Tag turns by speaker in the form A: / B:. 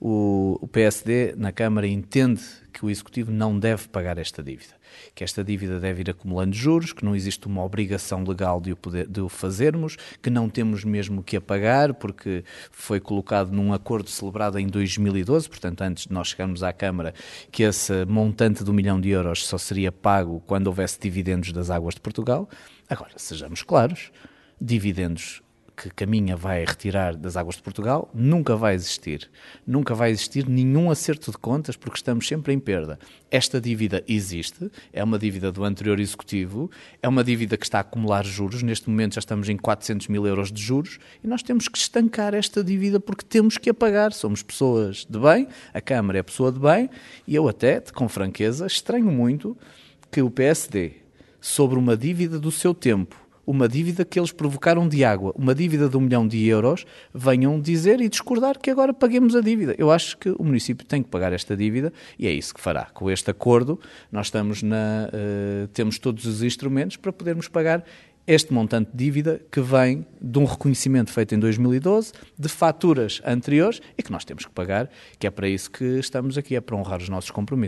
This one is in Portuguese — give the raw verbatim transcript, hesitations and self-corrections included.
A: o, o P S D na Câmara entende que o Executivo não deve pagar esta dívida, que esta dívida deve ir acumulando juros, que não existe uma obrigação legal de o, poder, de o fazermos, que não temos mesmo que a pagar, porque foi colocado num acordo celebrado em dois mil e doze, portanto antes de nós chegarmos à Câmara, que esse montante de um milhão de euros só seria pago quando houvesse dividendos das Águas de Portugal. Agora, sejamos claros, dividendos que Caminha vai retirar das Águas de Portugal nunca vai existir. Nunca vai existir nenhum acerto de contas porque estamos sempre em perda. Esta dívida existe, é uma dívida do anterior Executivo, é uma dívida que está a acumular juros, neste momento já estamos em quatrocentos mil euros de juros e nós temos que estancar esta dívida porque temos que a pagar. Somos pessoas de bem, a Câmara é pessoa de bem e eu até, com franqueza, estranho muito que o P S D, sobre uma dívida do seu tempo, uma dívida que eles provocaram de água, uma dívida de um milhão de euros, venham dizer e discordar que agora paguemos a dívida. Eu acho que o município tem que pagar esta dívida e é isso que fará. Com este acordo, nós estamos na, uh, temos todos os instrumentos para podermos pagar este montante de dívida que vem de um reconhecimento feito em dois mil e doze, de faturas anteriores e que nós temos que pagar, que é para isso que estamos aqui, é para honrar os nossos compromissos.